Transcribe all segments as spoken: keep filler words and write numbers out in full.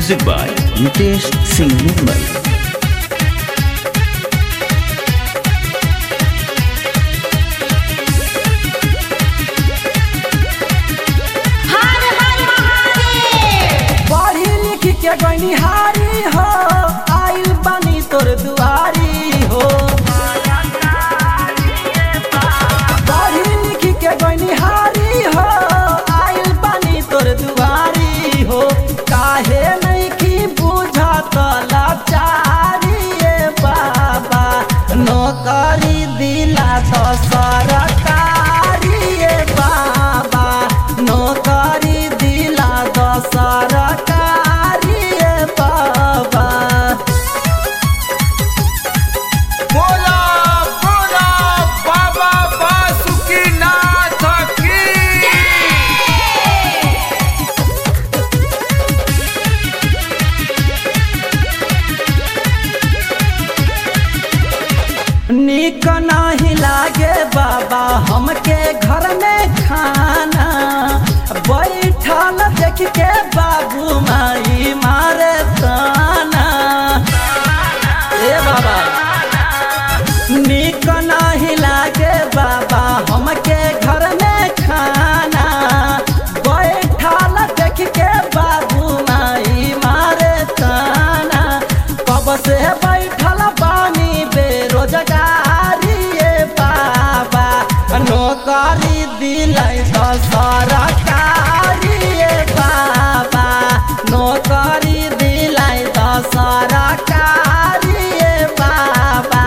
Music by Nitesh Singh Nirmal. गनिहारी हो आइल बानी तोर दुआरी हो पढ़ी लिखी के गनिहारी हो आइल बानी तोर दुआरी हो काहे नहीं की बुझत लाचारी ए बाबा नौकरी दिला तो सरकारी ए बाबा नौकरी दिला तो सरकारी निक नहीं लागे बाबा हमके घर में खाना बैठल देख के बाबू माई मारे ताना ए बाबा निक नहीं लागे बाबा हमके घर में खाना बैठल देख के बाबू माई मारे ताना कब से बैठल बानी बेरोजगारी बाबा नौकरी दिलाई तो सरकारी बाबा नौकरी दिलाई तो सरकारी बाबा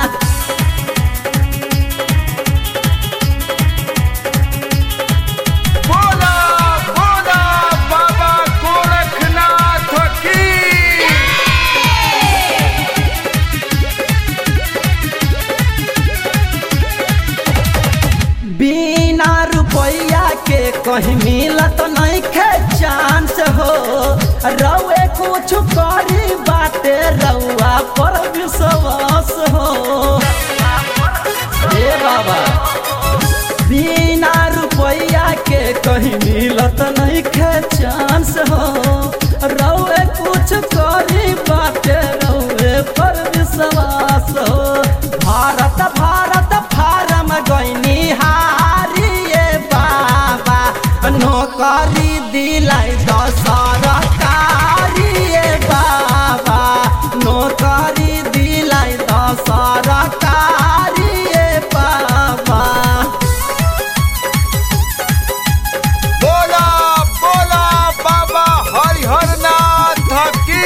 बोला बोला बाबा गोरखनाथ की बिना रुपया के कहीं मिलत नहीं खे चांस हो रउए कुछ करी बाटे रउआ पर विश्वास हो ए बाबा बिना रुपया के कहीं मिलत नहीं खे चांस हो रउए कुछ करी बाटे रउए पर विश्वास हो भारत भारत फारम गईनी नौकरी दिलाई तो सरकारी बाबा नौकरी दिलाई तो सरकारी बाबा बोला बोला बाबा हरिहरनाथ की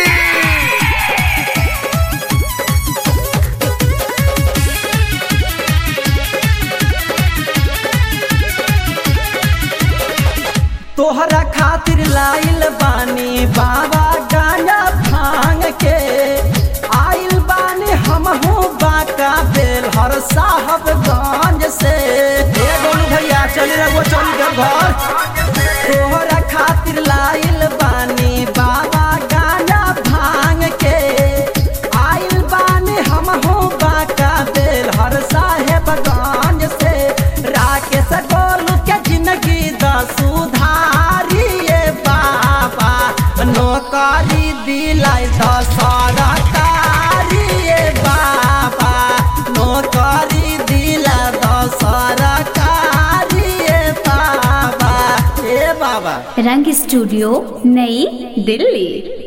तोहरा खातिर लाइल बानी बाबा गाना भांग के आइल बानी हमहू बाका बेलहर साहबगंज से ए गोलू भैया चली रहो चली घर तोहरा खातिर लाइल बानी बाबा गाना भांग के आइल बानी हमहू बाका बेलहर साहबगंज से राकेश गोलू के जिंदगी दा सुधा नौकरी दिलाई तो सरकारी बाबा नौकरी दिला तो सरकारी बाबा ए बाबा रंग स्टूडियो नई दिल्ली।